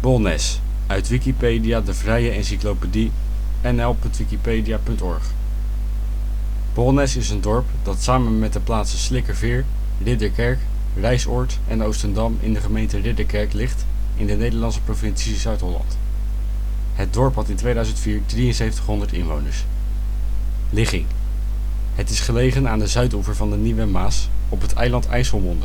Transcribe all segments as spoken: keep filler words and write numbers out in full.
Bolnes, uit Wikipedia, de vrije encyclopedie, n l punt wikipedia punt org. Bolnes is een dorp dat samen met de plaatsen Slikkerveer, Ridderkerk, Rijsoord en Oostendam in de gemeente Ridderkerk ligt in de Nederlandse provincie Zuid-Holland. Het dorp had in tweeduizend vier drieënzeventighonderd inwoners. Ligging: het is gelegen aan de zuidoever van de Nieuwe Maas op het eiland IJsselmonde.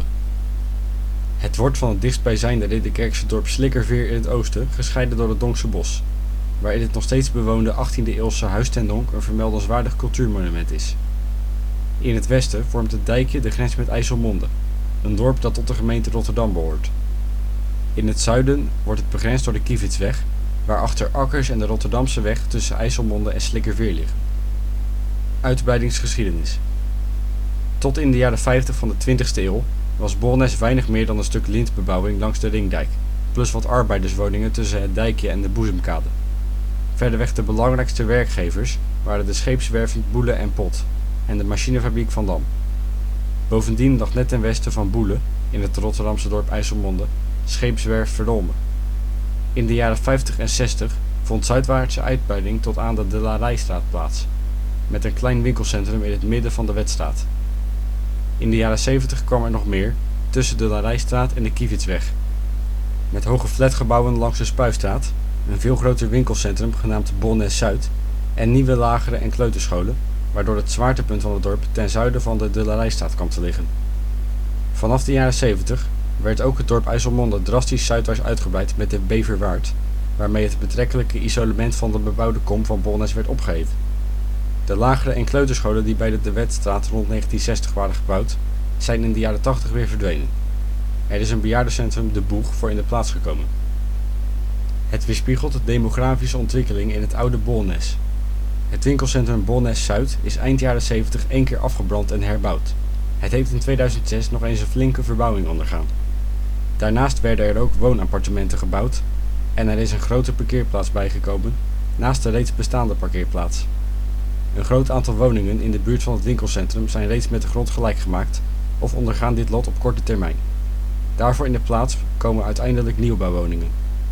Het wordt van het dichtstbijzijnde Ridderkerkse dorp Slikkerveer in het oosten gescheiden door het Donkse Bos, waarin het nog steeds bewoonde achttiende eeuwse Huis ten Donk een vermeldenswaardig cultuurmonument is. In het westen vormt het dijkje de grens met IJsselmonde, een dorp dat tot de gemeente Rotterdam behoort. In het zuiden wordt het begrensd door de Kievietsweg, waarachter akkers en de Rotterdamse weg tussen IJsselmonde en Slikkerveer liggen. Uitbreidingsgeschiedenis. Tot in de jaren vijftig van de twintigste eeuw was Bolnes weinig meer dan een stuk lintbebouwing langs de Ringdijk, plus wat arbeiderswoningen tussen het dijkje en de Boezemkade. Verderweg de belangrijkste werkgevers waren de scheepswerven Boele en Pot en de machinefabriek Van Dam. Bovendien lag net ten westen van Boele, in het Rotterdamse dorp IJsselmonde, scheepswerf Verolme. In de jaren vijftig en zestig vond zuidwaartse uitbreiding tot aan de De La Rijstraat plaats, met een klein winkelcentrum in het midden van de Wetstraat. In de jaren zeventig kwam er nog meer tussen de La Rijstraat en de Kievietsweg, met hoge flatgebouwen langs de Spuistraat, een veel groter winkelcentrum genaamd Bolnes Zuid en nieuwe lagere en kleuterscholen, waardoor het zwaartepunt van het dorp ten zuiden van de De La Rijstraat kwam te liggen. Vanaf de jaren zeventig werd ook het dorp IJsselmonde drastisch zuidwaarts uitgebreid met de Beverwaard, waarmee het betrekkelijke isolement van de bebouwde kom van Bolnes werd opgeheven. De lagere en kleuterscholen die bij de De Wetstraat rond negentien zestig waren gebouwd, zijn in de jaren tachtig weer verdwenen. Er is een bejaardencentrum De Boeg voor in de plaats gekomen. Het weerspiegelt de demografische ontwikkeling in het oude Bolnes. Het winkelcentrum Bolnes Zuid is eind jaren zeventig één keer afgebrand en herbouwd. Het heeft in tweeduizend zes nog eens een flinke verbouwing ondergaan. Daarnaast werden er ook woonappartementen gebouwd en er is een grote parkeerplaats bijgekomen naast de reeds bestaande parkeerplaats. Een groot aantal woningen in de buurt van het winkelcentrum zijn reeds met de grond gelijk gemaakt of ondergaan dit lot op korte termijn. Daarvoor in de plaats komen uiteindelijk nieuwbouwwoningen.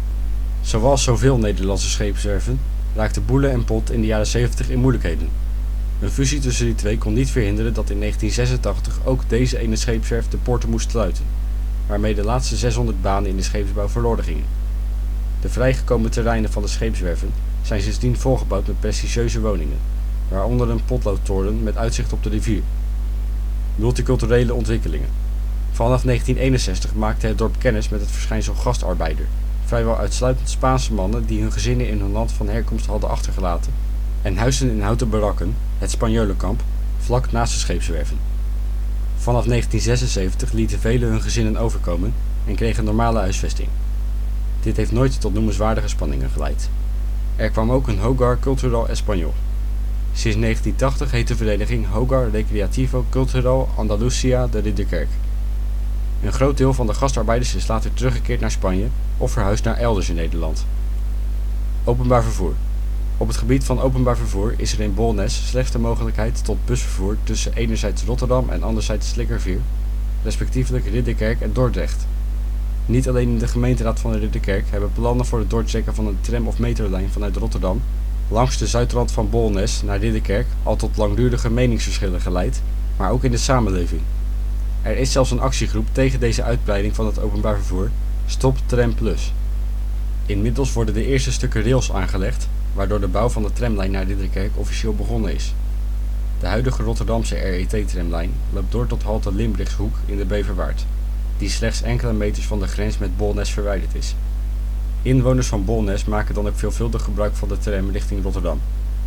Zoals zoveel Nederlandse scheepswerven raakte Boele en Pot in de jaren zeventig in moeilijkheden. Een fusie tussen die twee kon niet verhinderen dat in negentien zesentachtig ook deze ene scheepswerf de poorten moest sluiten, waarmee de laatste zeshonderd banen in de scheepsbouw verloren gingen. De vrijgekomen terreinen van de scheepswerven zijn sindsdien volgebouwd met prestigieuze woningen, waaronder een potloodtoren met uitzicht op de rivier. Multiculturele ontwikkelingen. Vanaf negentien eenenzestig maakte het dorp kennis met het verschijnsel gastarbeider, vrijwel uitsluitend Spaanse mannen die hun gezinnen in hun land van herkomst hadden achtergelaten, en huisden in houten barakken, het Spanjolenkamp, vlak naast de scheepswerven. Vanaf negentien zesenzeventig lieten velen hun gezinnen overkomen en kregen normale huisvesting. Dit heeft nooit tot noemenswaardige spanningen geleid. Er kwam ook een Hogar Cultural Español. Sinds negentien tachtig heet de vereniging Hogar Recreativo Cultural Andalucía de Ridderkerk. Een groot deel van de gastarbeiders is later teruggekeerd naar Spanje of verhuisd naar elders in Nederland. Openbaar vervoer. Op het gebied van openbaar vervoer is er in Bolnes slechts de mogelijkheid tot busvervoer tussen enerzijds Rotterdam en anderzijds Slikkerveer, respectievelijk Ridderkerk en Dordrecht. Niet alleen in de gemeenteraad van Ridderkerk hebben plannen voor het doortrekken van een tram- of metrolijn vanuit Rotterdam langs de zuidrand van Bolnes naar Ridderkerk al tot langdurige meningsverschillen geleid, maar ook in de samenleving. Er is zelfs een actiegroep tegen deze uitbreiding van het openbaar vervoer, Stop Tram Plus. Inmiddels worden de eerste stukken rails aangelegd, waardoor de bouw van de tramlijn naar Ridderkerk officieel begonnen is. De huidige Rotterdamse R E T-tramlijn loopt door tot halte Limbrichtshoek in de Beverwaard, die slechts enkele meters van de grens met Bolnes verwijderd is. Inwoners van Bolnes maken dan ook veelvuldig gebruik van de tram richting Rotterdam.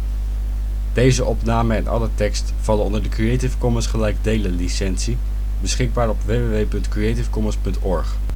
Deze opname en alle tekst vallen onder de Creative Commons gelijk delen licentie, beschikbaar op w w w punt creative commons punt org.